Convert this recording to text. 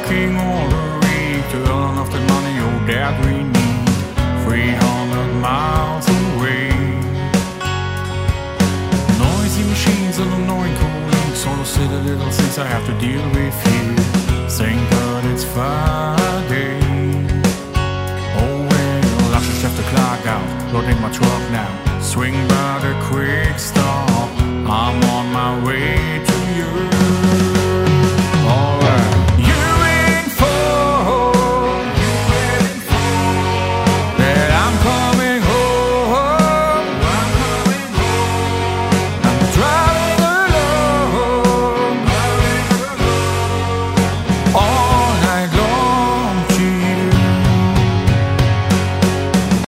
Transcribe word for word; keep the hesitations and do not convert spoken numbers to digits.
working all the week to earn enough the money oh that we need. three hundred miles away. Noisy machines and annoying colleagues, all the silly little things I have to deal with here. Thank God it's Friday. Oh well, I should have the clock out, loading my truck now. Swing by the quick stop, I'm on my way